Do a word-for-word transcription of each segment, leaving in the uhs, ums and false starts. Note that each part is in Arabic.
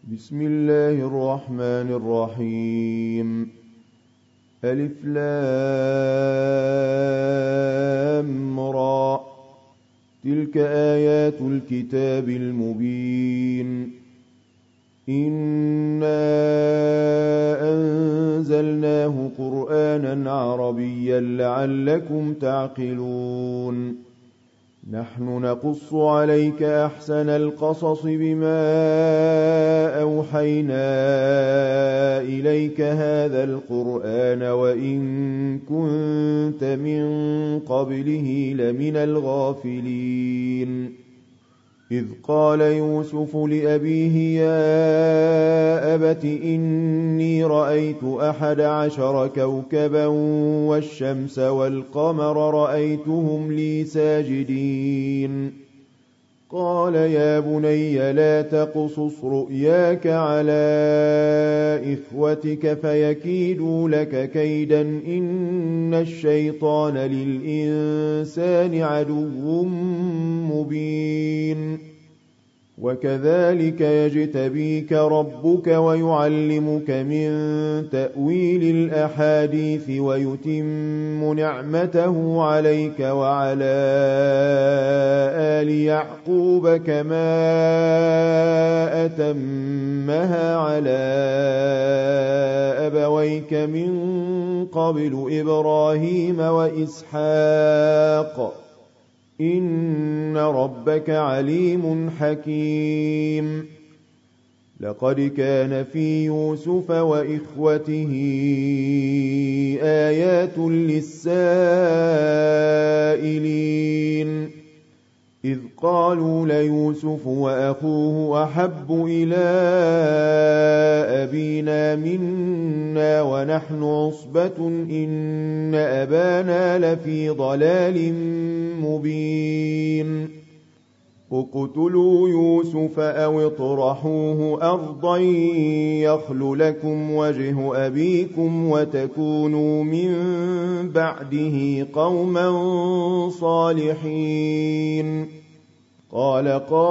بسم الله الرحمن الرحيم. ألف لام را. تلك آيات الكتاب المبين. إنا أنزلناه قرآنا عربيا لعلكم تعقلون. نحن نقص عليك أحسن القصص بما أوحينا إليك هذا القرآن وإن كنت من قبله لمن الغافلين. إذ قال يوسف لأبيه يا أبت إني رأيت أحد عشر كوكبا والشمس والقمر رأيتهم لي ساجدين. قال يا بني لا تقصص رؤياك على إخوتك فيكيدوا لك كيدا إن الشيطان للإنسان عدو مبين. وكذلك يجتبيك ربك ويعلمك من تأويل الأحاديث ويتم نعمته عليك وعلى آل يعقوب كما أتمها على أبويك من قبل إبراهيم وإسحاق إن ربك عليم حكيم. لقد كان في يوسف وإخوته آيات للسائلين. إذ قالوا ليوسف وأخوه أحب إلى أبينا منا ونحن عصبة إن أبانا لفي ضلال مبين. اقتلوا يوسف أو اطرحوه أرضا يخل لكم وجه أبيكم وتكونوا من بعده قوما صالحين. قال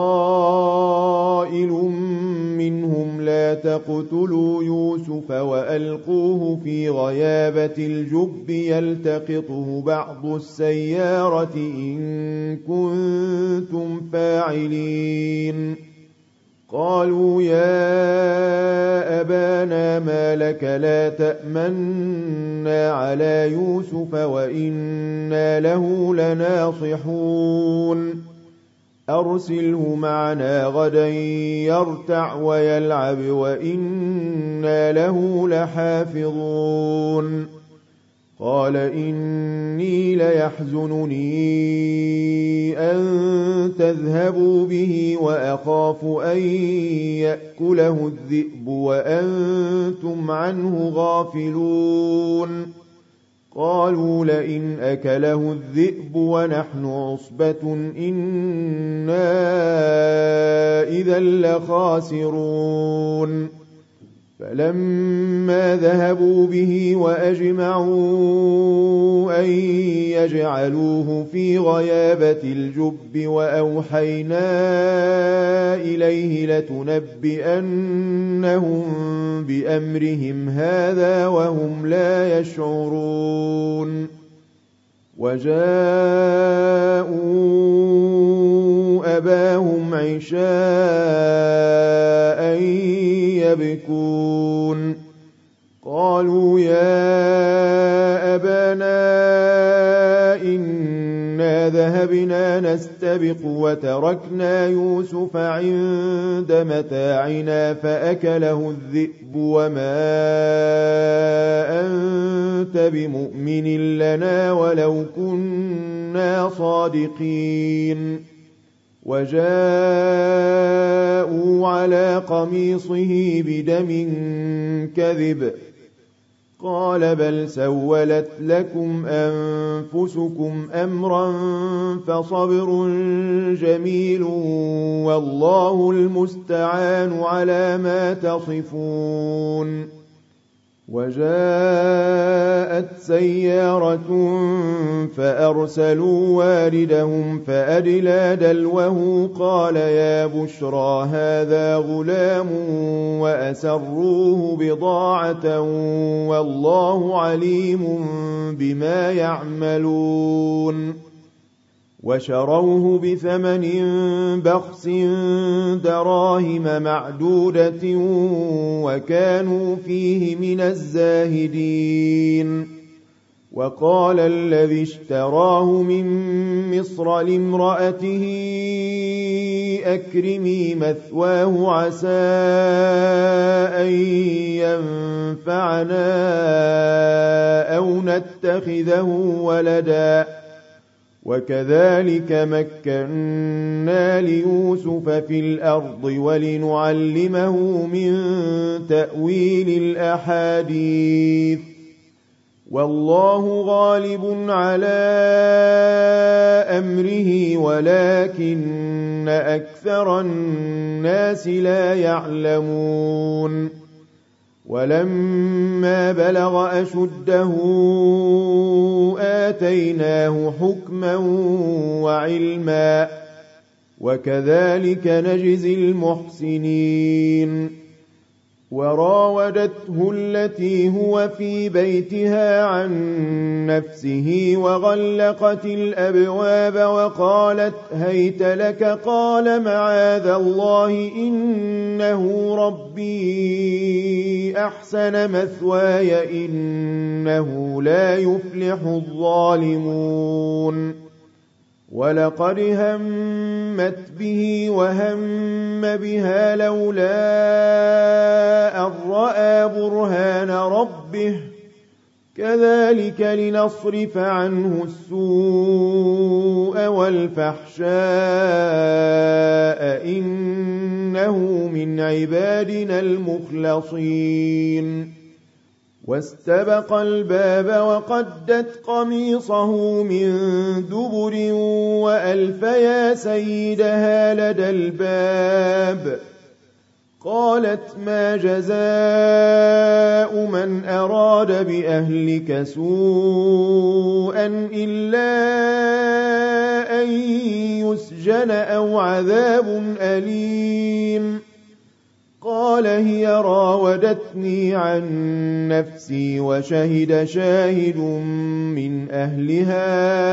قائل منهم لا تقتلوا يوسف وألقوه في غيابة الجب يلتقطه بعض السيارة إن كنتم فاعلين. قالوا يا أبانا ما لك لا تأمنا على يوسف وإنا له لناصحون. أرسله معنا غدا يرتع ويلعب وإنا له لحافظون. قال إني ليحزنني أن تذهبوا به وأخاف أن يأكله الذئب وأنتم عنه غافلون. قالوا لئن أكله الذئب ونحن عصبة إنا إذا لخاسرون. فلما ذهبوا به وأجمعوا أن يجعلوه في غيابة الجب وأوحينا إليه لتنبئنهم بأمرهم هذا وهم لا يشعرون. وجاءوا أباهم عشاء يبكون. قالوا يا أبانا إنا ذهبنا نستبق وتركنا يوسف عند متاعنا فأكله الذئب وما أنت بمؤمن لنا ولو كنا صادقين. وجاءوا على قميصه بدم كذب. قال بل سولت لكم أنفسكم أمرا فصبر جميل والله المستعان على ما تصفون. وجاءت سيارة فأرسلوا واردهم فأدلى دلوه قال يا بشرى هذا غلام وأسروه بضاعة والله عليم بما يعملون وشروه بثمن بخس دراهم معدودة وكانوا فيه من الزاهدين وقال الذي اشتراه من مصر لامرأته أكرمي مثواه عسى أن ينفعنا أو نتخذه ولدا وكذلك مكنا ليوسف في الأرض ولنعلمه من تأويل الأحاديث والله غالب على أمره ولكن أكثر الناس لا يعلمون ولما بلغ أشده آتيناه حكما وعلما وكذلك نجزي المحسنين وراودته التي هو في بيتها عن نفسه وغلقت الأبواب وقالت هيت لك قال معاذ الله إنه ربي أحسن مثواي إنه لا يفلح الظالمون ولقد همت به وهم بها لولا أن رأى برهان ربه كذلك لنصرف عنه السوء والفحشاء إنه من عبادنا المخلصين واستبق الباب وقدت قميصه من دبر وألف يا سيدها لدى الباب قالت ما جزاء من أراد بأهلك سوءا إلا أن يسجن أو عذاب أليم قال هي راودتني عن نفسي وشهد شاهد من أهلها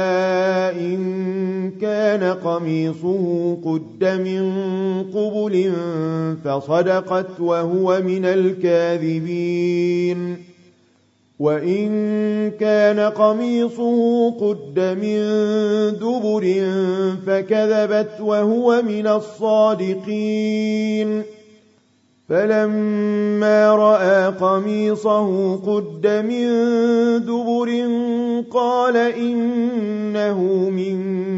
إن كان قميصه قد من قبل فصدقت وهو من الكاذبين وإن كان قميصه قد من دبر فكذبت وهو من الصادقين فلما رأى قميصه قد من دبر قال إنه من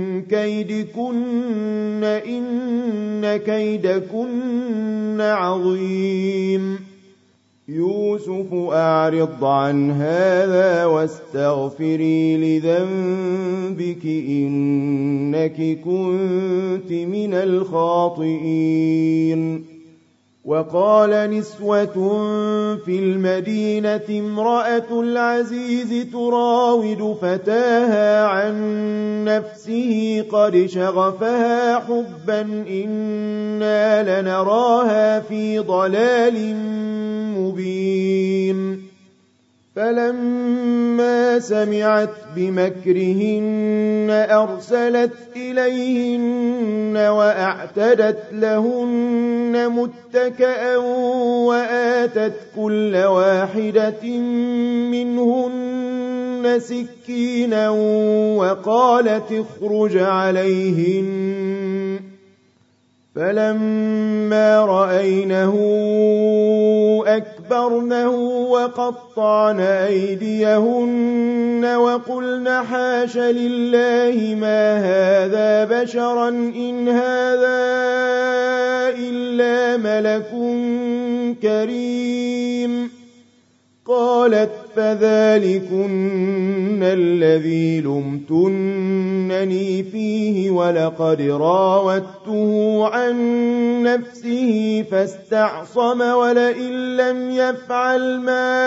كيدكن إن كيدكن عظيم يوسف أعرض عن هذا واستغفري لذنبك إنك كنت من الخاطئين وقال نسوة في المدينة امرأة العزيز تراود فتاها عن نفسه قد شغفها حبا إنا لنراها في ضلال مبين فلما سمعت بمكرهن أرسلت إليهن وأعتدت لهن متكئا وآتت كل واحدة منهن سكينا وقالت اخرج عليهن فلما رأينه أكبرنه وقطعن أيديهن وقلن حاش لله ما هذا بشرا إن هذا إلا ملك كريم قالت فذلكن الذي لمتنني فيه ولقد راودته عن نفسه فاستعصم ولئن لم يفعل ما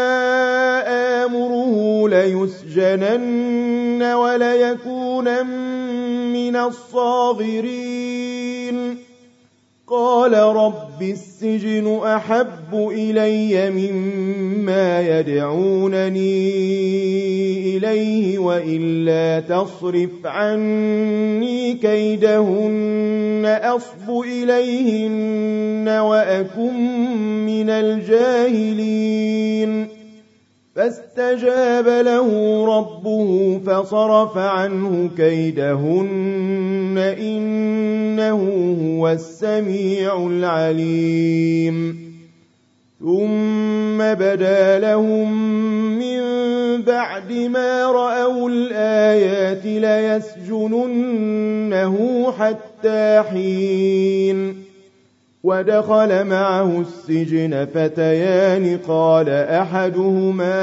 آمره ليسجنن وليكونن من الصاغرين قال رب السجن أحب إلي مما يدعونني إليه وإلا تصرف عني كيدهن أصب إليهن وأكن من الجاهلين فاستجاب له ربه فصرف عنه كيدهن إنه هو السميع العليم ثم بدا لهم من بعد ما رأوا الآيات ليسجننه حتى حين ودخل معه السجن فتيان قال أحدهما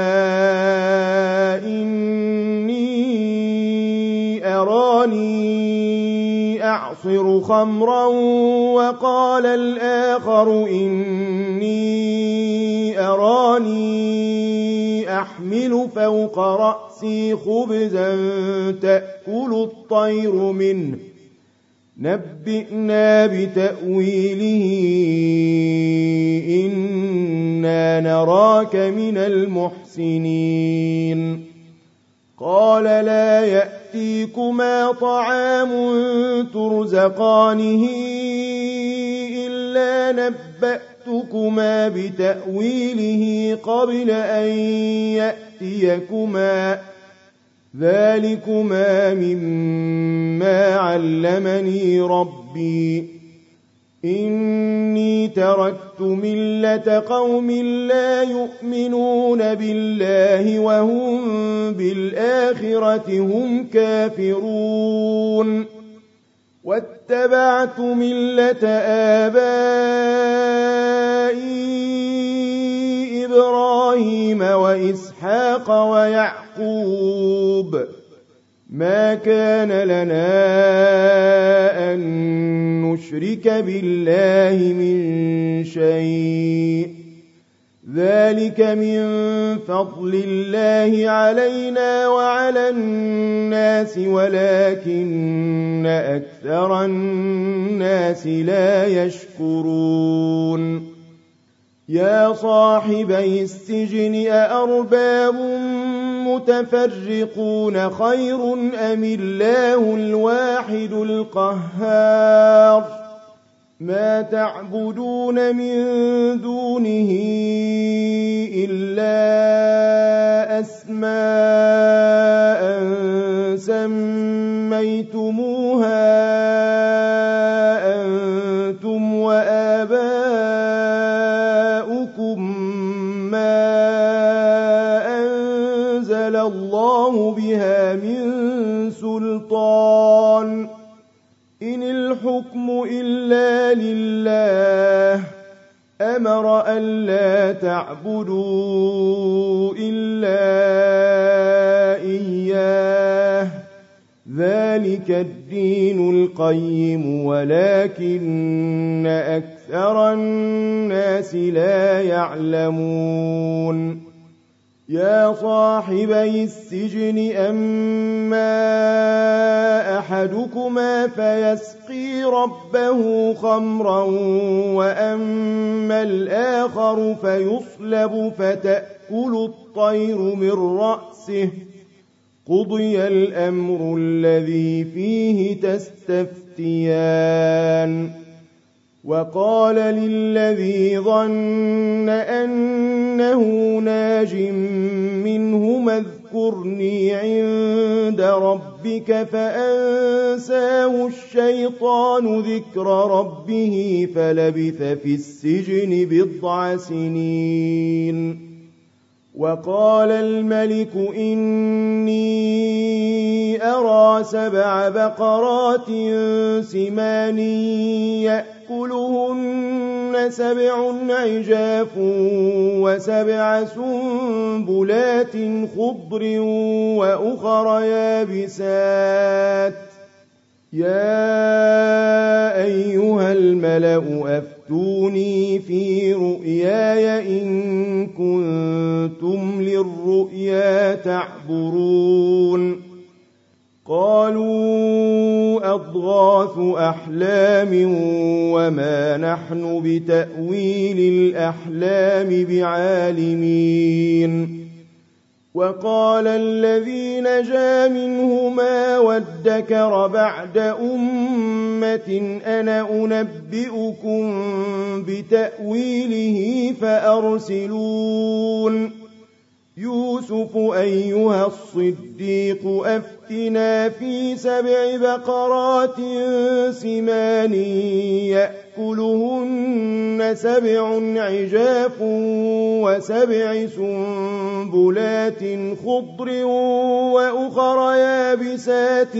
إني أراني أعصر خمرا وقال الآخر إني أراني أحمل فوق رأسي خبزا تأكل الطير منه نبئنا بتأويله إنا نراك من المحسنين قال لا يأتيكما طعام ترزقانه إلا نبأتكما بتأويله قبل أن يأتيكما ذلكما مما علمني ربي إني تركت ملة قوم لا يؤمنون بالله وهم بالآخرة هم كافرون واتبعت ملة آبائي إبراهيم وإسحاق ويعقوب ما كان لنا أن نشرك بالله من شيء ذلك من فضل الله علينا وعلى الناس ولكن أكثر الناس لا يشكرون يا صاحبي السجن أأرباب متفرقون خير أم الله الواحد القهار ما تعبدون من دونه إلا أسماء سميتموها أنتم وآباؤكم ما أنزل الله بها من سلطان إن الحكم إلا لله أمر ألا تعبدوا إلا إياه ذلك الدين القيم ولكن أكثر الناس لا يعلمون يا صاحبي السجن أما أحدكما فيسقي ربه خمرا وأما الآخر فيصلب فتأكل الطير من رأسه قضي الأمر الذي فيه تستفتيان وقال للذي ظن أنه ناج منهما اذكرني عند ربك فأنساه الشيطان ذكر ربه فلبث في السجن بضع سنين وقال الملك إني أرى سبع بقرات سمان يأكلهن سبع عجاف وسبع سنبلات خضر وأخر يابسات يا أيها الملأ أفتوني في رؤياي إن كنتم للرؤيا تعبرون قالوا أضغاث أحلام وما نحن بتأويل الأحلام بعالمين وقال الذي نجا منهما وادكر بعد أمة أنا أنبئكم بتأويله فأرسلون يوسف أيها الصديق أفتنا في سبع بقرات سمان يأكلهن سبع عجاف وسبع سنبلات خضر وأخر يابسات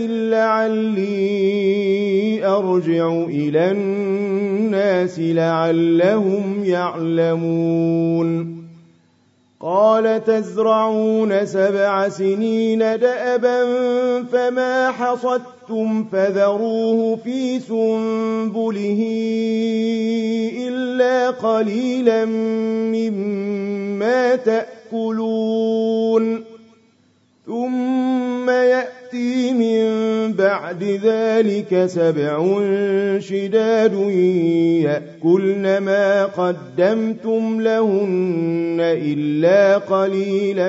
لعلي أرجع إلى الناس لعلهم يعلمون قال تزرعون سبع سنين دأبا فما حصدتم فذروه في سنبله إلا قليلا مما تأكلون ثم يأتي من بعد ذلك سبع شداد يأكلن ما قدمتم لهن إلا قليلا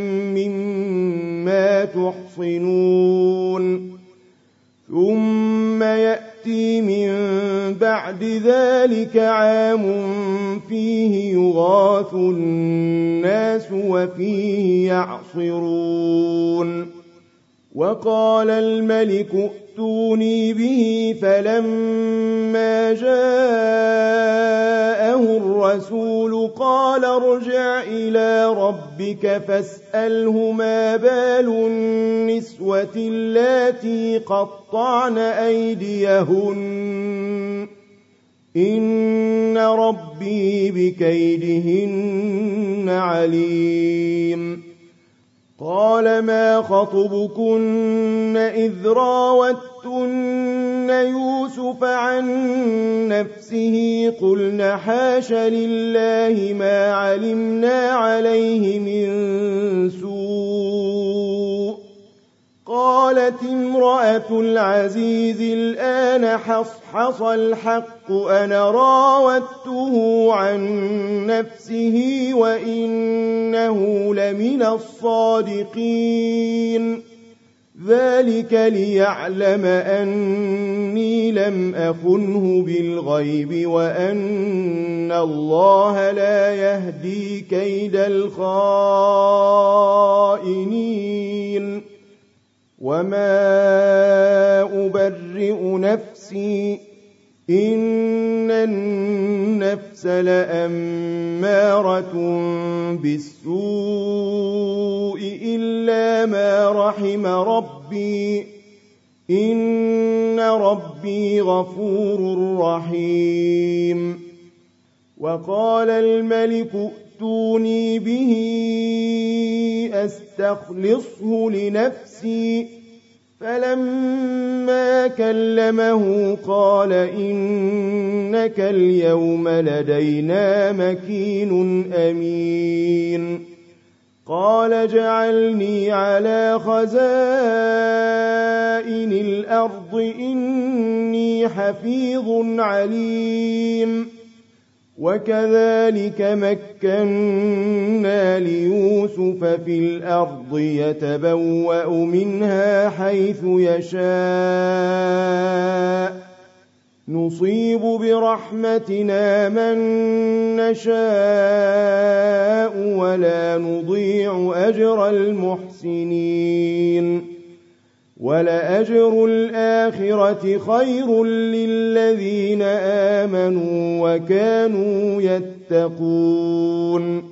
مما تحصنون ثم يأتي من بعد ذلك عام فيه يغاث الناس وفيه يعصرون وقال الملك ائتوني به فلما جاءه الرسول قال ارجع إلى ربك فاسأله ما بال النسوة اللاتي قطعن أيديهن إن ربي بكيدهن عليم قال ما خطبكن إذ راوتن يوسف عن نفسه قلن حاش لله ما علمنا عليه من سوء قالت امرأة العزيز الآن حصحص الحق أنا راودته عن نفسه وإنه لمن الصادقين ذلك ليعلم أني لم أخنه بالغيب وأن الله لا يهدي كيد الخائنين وما أبرئ نفسي إن النفس لأمارة بالسوء إلا ما رحم ربي إن ربي غفور رحيم وقال الملك ائتوني به أستخلصه لنفسي فلما كلمه قال إنك اليوم لدينا مكين أمين قال اجعلني على خزائن الأرض إني حفيظ عليم وكذلك مكنا ليوسف في الأرض يتبوأ منها حيث يشاء نصيب برحمتنا من نشاء ولا نضيع أجر المحسنين ولأجر الآخرة خير للذين آمنوا وكانوا يتقون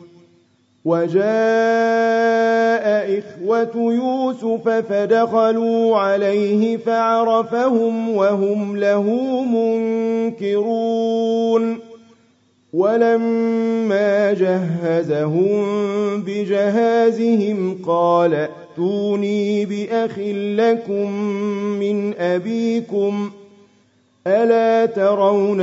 وجاء إخوة يوسف فدخلوا عليه فعرفهم وهم له منكرون ولما جهزهم بجهازهم قال ائتوني بأخ لكم من أبيكم ألا ترون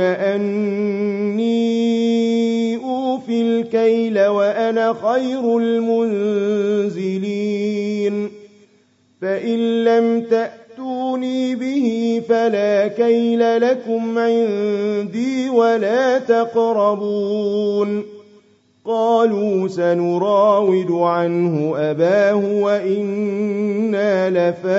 أني أوفي الكيل وأنا خير المنزلين فإن لم تأتوني به فلا كيل لكم عندي ولا تقربون قالوا سنراود عنه أباه وإنا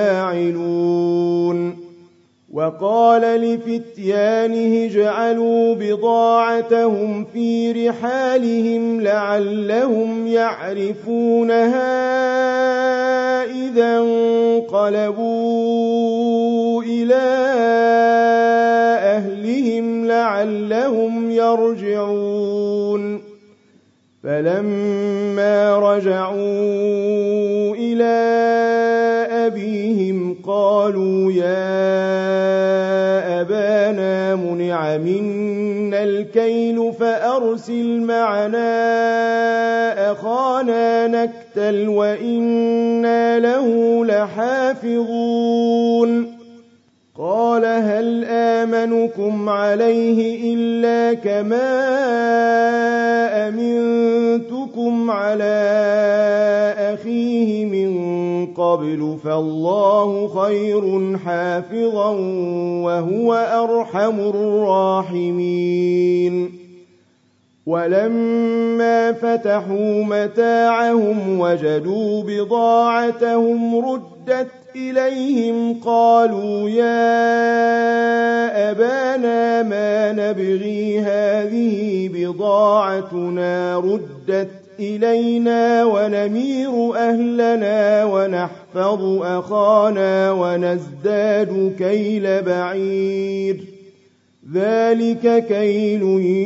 لفاعلون وقال لفتيانه اجعلوا بضاعتهم في رحالهم لعلهم يعرفونها إذا انقلبوا إلى أهلهم لعلهم يرجعون فلما رجعوا إلى أبيهم قالوا يا أبانا منع منا الكيل فأرسل معنا أخانا نكتل وإنا له لحافظون قال هل آمنكم عليه إلا كما أمنتكم على أخيه من قبل فالله خير حافظا وهو أرحم الراحمين ولما فتحوا متاعهم وجدوا بضاعتهم ردت إليهم قالوا يا أبانا ما نبغي هذه بضاعتنا ردت إلينا ونمير أهلنا ونحفظ أخانا ونزداد كيل بعير ذلك كيل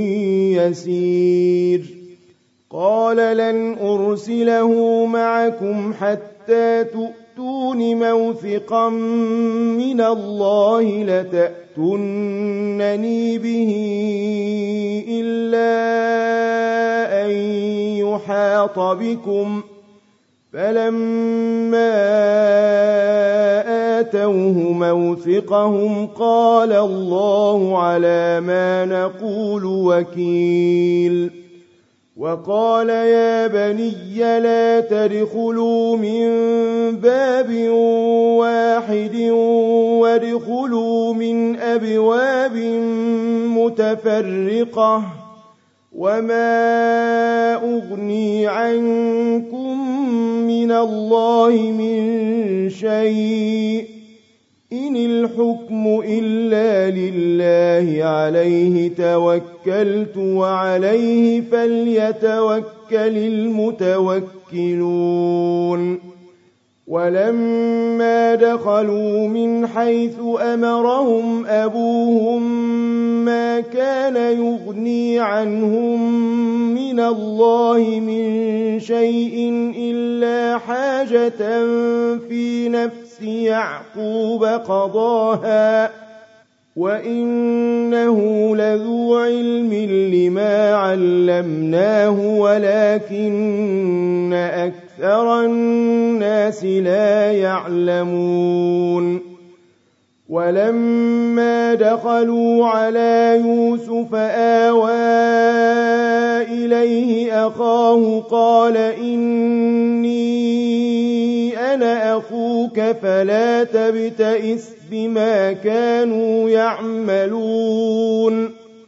يسير قال لن أرسله معكم حتى تؤتون موثقا من الله لتأتونني به إلا أن يحاط بكم فلما آتوه موثقهم قال الله على ما نقول وكيل وقال يا بني لا تدخلوا من باب واحد وادخلوا من أبواب متفرقة وما أغني عنكم من الله من شيء إن الحكم إلا لله عليه توكلت وعليه فليتوكل المتوكلون ولما دخلوا من حيث أمرهم أبوهم ما كان يغني عنهم من الله من شيء إلا حاجة في نفس يعقوب قضاها وإنه لذو علم لما علمناه ولكن أكثر الناس لا يعلمون ولما دخلوا على يوسف آوى إليه أخاه قال إني أنا أخوك فلا تبتئس بما كانوا يعملون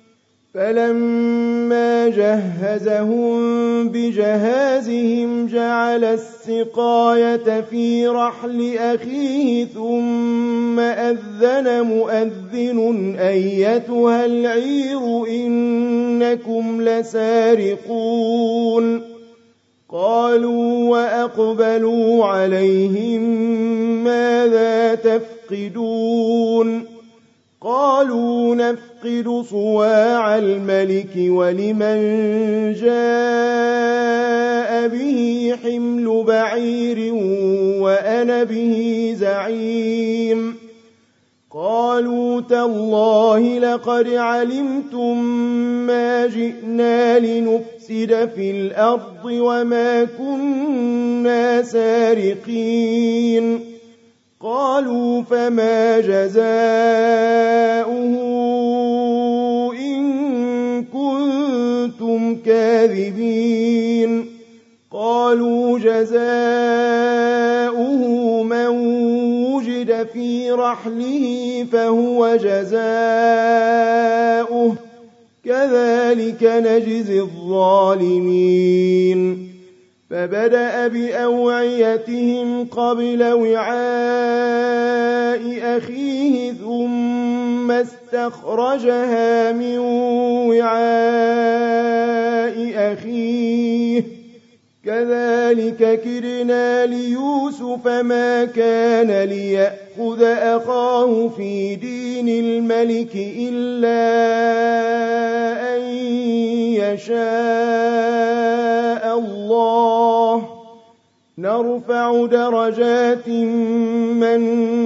فلما جهزهم بجهازهم جعل السقاية في رحل أخيه ثم أذن مؤذن أيتها العير إنكم لسارقون قالوا وأقبلوا عليهم ماذا تفقدون قالوا نفقد صواع الملك ولمن جاء به حمل بعير وأنا به زعيم قالوا تالله لقد علمتم ما جئنا لنفسد في الأرض وما كنا سارقين قالوا فما جزاؤه إن كنتم كاذبين قالوا جزاؤه من وجد في رحله فهو جزاؤه كذلك نجزي الظالمين فبدأ بأوعيتهم قبل وعاء أخيه ثم استخرجها من وعاء أخيه كذلك كدنا ليوسف ما كان ليأخذ أخاه في دين الملك إلا أن يشاء الله نرفع درجات من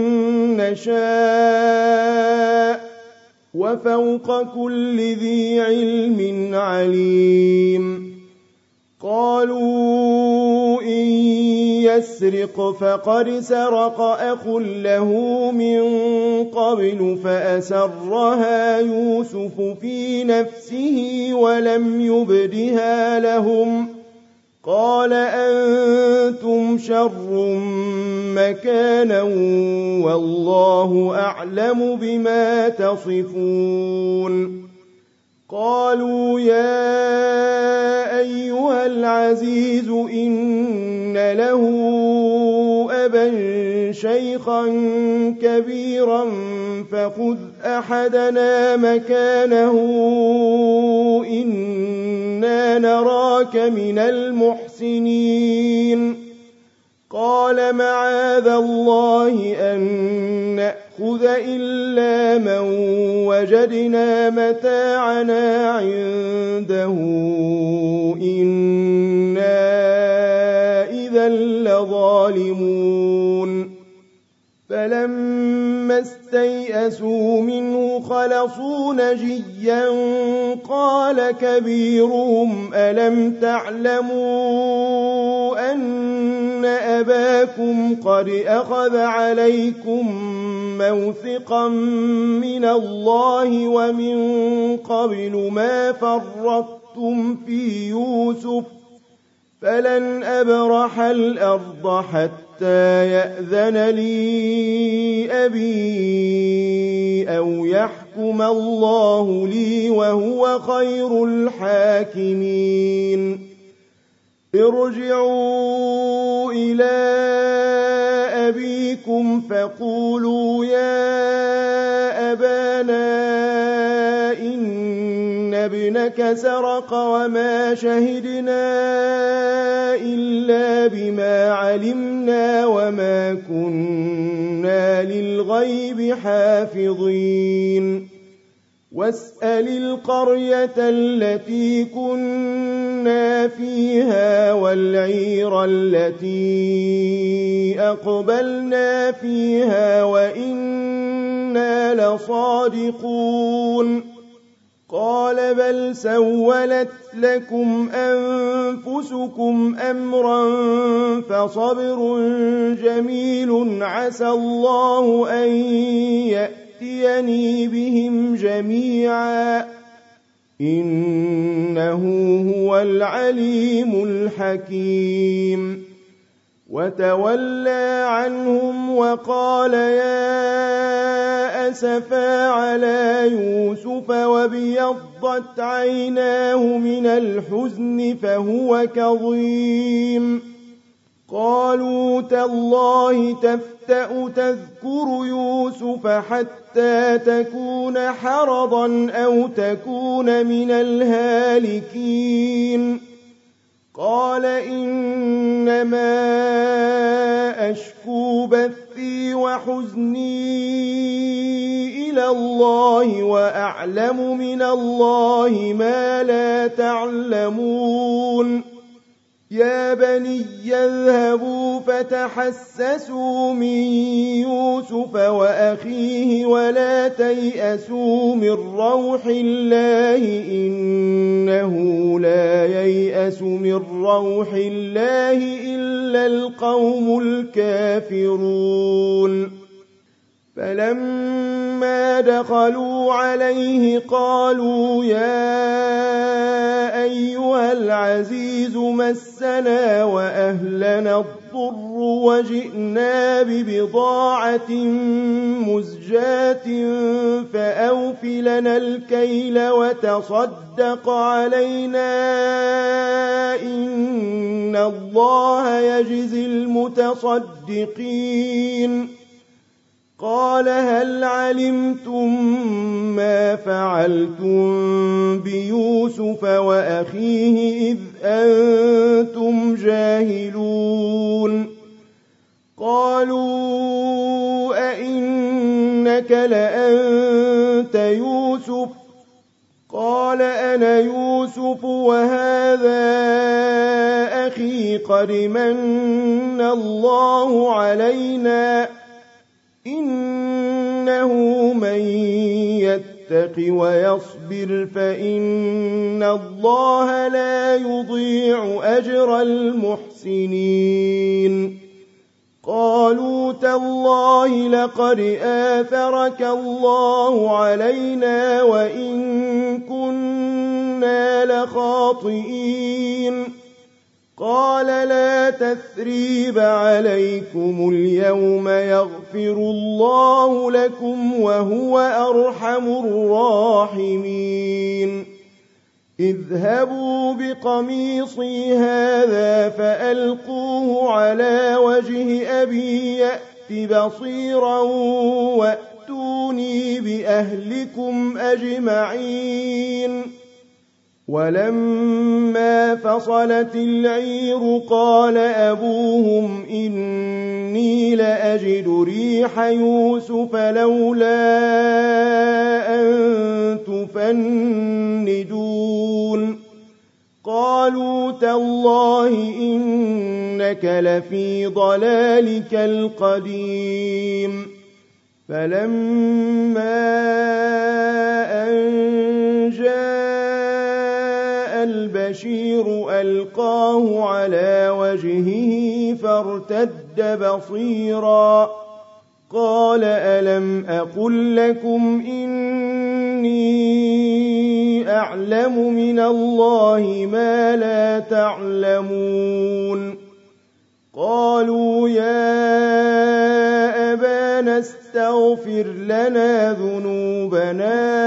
نشاء وفوق كل ذي علم عليم قالوا إن يسرق فقد سرق أخ له من قبل فأسرها يوسف في نفسه ولم يبدها لهم قال أنتم شر مكانا والله أعلم بما تصفون قالوا يا أيها العزيز إن له أبا شيخا كبيرا فخذ أحدنا مكانه إنا نراك من المحسنين قال معاذ الله أن نأخذ إلا من وجدنا متاعنا عنده إنا إذا لظالمون فلما استيئسوا منه خلصوا نجيا قال كبيرهم ألم تعلموا أن أباكم قد أخذ عليكم موثقا من الله ومن قبل ما فرطتم في يوسف فلن أبرح الأرض حتى يأذن لي أبي أو يحكم الله لي وهو خير الحاكمين ارجعوا إلى أبيكم فقولوا يا أبانا إن ابنك سرق وما شهدنا إلا بما علمنا وما كنا للغيب حافظين واسأل القرية التي كنا فيها والعير التي أقبلنا فيها وإنا لصادقون قال بل سولت لكم أنفسكم أمرا فصبر جميل عسى الله أن يأتيني بهم جميعا إنه هو العليم الحكيم وتولى عنهم وقال يا أسفا على يوسف وابيضت عيناه من الحزن فهو كظيم قالوا تالله تفتأ تذكر يوسف حتى تكون حرضا أو تكون من الهالكين قال إنما أشكو بثي وحزني إلى الله وأعلم من الله ما لا تعلمون يا بني اذهبوا فتحسسوا من يوسف وأخيه ولا تيأسوا من روح الله إنه لا ييأس من روح الله إلا القوم الكافرون فلما دخلوا عليه قالوا يا أيها العزيز مسنا وأهلنا الضر وجئنا ببضاعة مزجاة فأوف لنا الكيل وتصدق علينا إن الله يجزي المتصدقين قال هل علمتم ما فعلتم بيوسف وأخيه إذ أنتم جاهلون قالوا أئنك لأنت يوسف قال أنا يوسف وهذا أخي قد من الله علينا إنه من يتق ويصبر فإن الله لا يضيع أجر المحسنين قالوا تالله لقد آثرك الله علينا وإن كنا لخاطئين قال لا تثريب عليكم اليوم يغفر الله لكم وهو أرحم الراحمين اذهبوا بقميصي هذا فألقوه على وجه أبي يأت بصيرا وأتوني بأهلكم أجمعين ولما فصلت العير قال أبوهم إني لأجد ريح يوسف لولا أن تفندون قالوا تالله إنك لفي ضلالك القديم فلما أن جاء البشير ألقاه على وجهه فارتد بصيرا قال ألم أقل لكم إني أعلم من الله ما لا تعلمون قالوا يا أبانا استغفر لنا ذنوبنا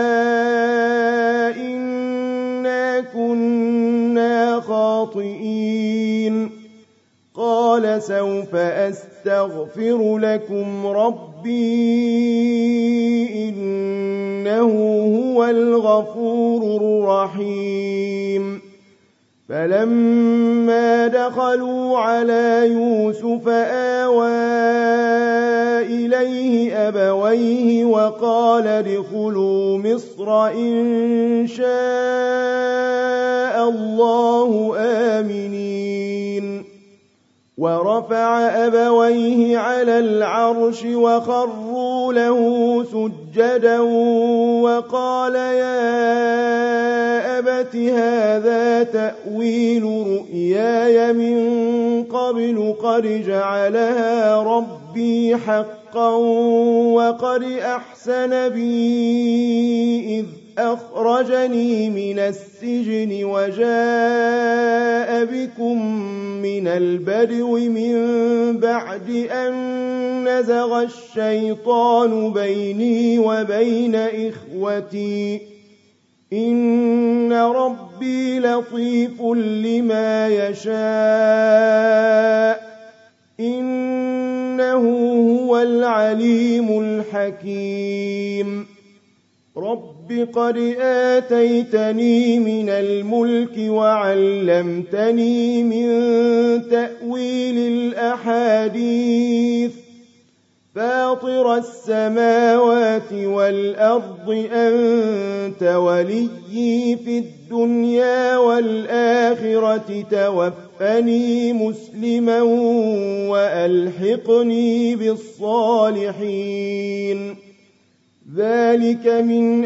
إنا كنا خاطئين قال سوف أستغفر لكم ربي إنه هو الغفور الرحيم فلما دخلوا على يوسف آوى إليه أبويه وقال ادخلوا مصر إن شاء الله آمنين ورفع أبويه على العرش وخروا له سجدا وقال يا أبت هذا تأويل رؤياي من قبل قد جعلها ربي حقا وقد أحسن بي إذ أخرجني من السجن وجاء بكم من البدو من بعد أن نزغ الشيطان بيني وبين إخوتي إن ربي لطيف لما يشاء إنه هو العليم الحكيم رب قد آتيتني من الملك وعلمتني من تأويل الأحاديث فاطر السماوات والأرض أنت وليي في الدنيا والآخرة توفني مسلما وألحقني بالصالحين ذلك من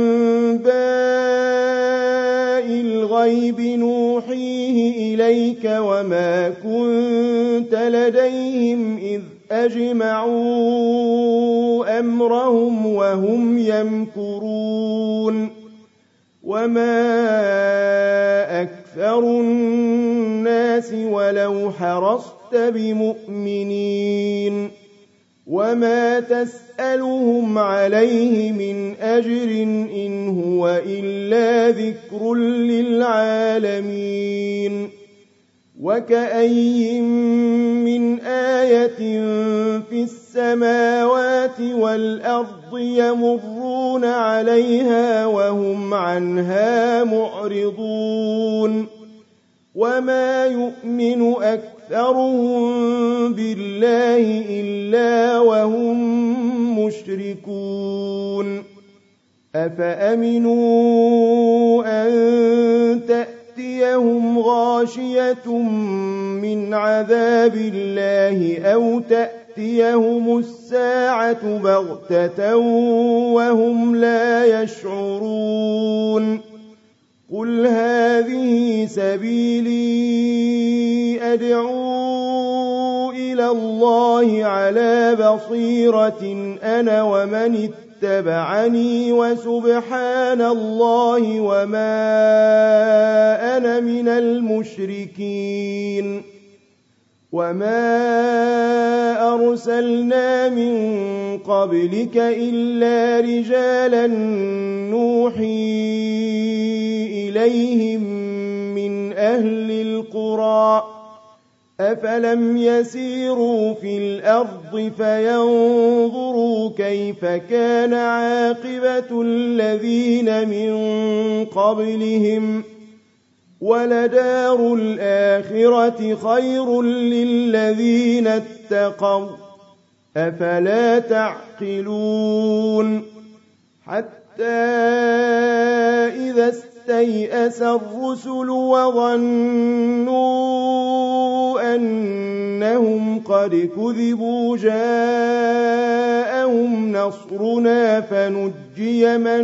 أنباء الغيب نوحيه إليك وما كنت لديهم إذ أجمعوا أمرهم وهم يمكرون وما أكثر الناس ولو حرصت بمؤمنين وما تسألهم عليه من أجر إن هو إلا ذكر للعالمين وكأي من آية في السماوات والأرض يمرون عليها وهم عنها معرضون وما يؤمن أكثرهم بالله إلا وهم مشركون أفأمنوا أن تأتيهم غاشية من عذاب الله أو تأتيهم الساعة بغتة وهم لا يشعرون قل هذه سبيلي أدعو إلى الله على بصيرة أنا ومن اتبعني وسبحان الله وما أنا من المشركين وما أرسلنا من قبلك إلا رجالا نوحي إليهم من أهل القرى أفلم يسيروا في الأرض فينظروا كيف كان عاقبة الذين من قبلهم ولدار الآخرة خير للذين اتقوا أفلا تعقلون حتى إذا استيأس الرسل وظنوا أنهم قد كذبوا جاءهم نصرنا فنجي من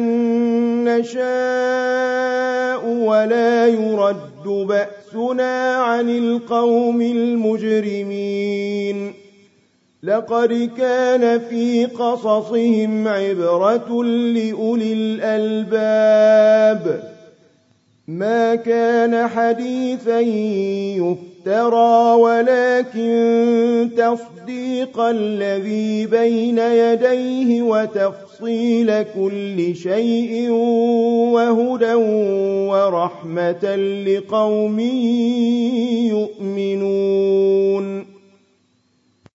نشاء ولا يرد بأسنا عن القوم المجرمين لقد كان في قصصهم عبرة لأولي الألباب ما كان حديثا يفترى ولكن تصديق الذي بين يديه وتفصيل كل شيء وهدى ورحمة لقوم يؤمنون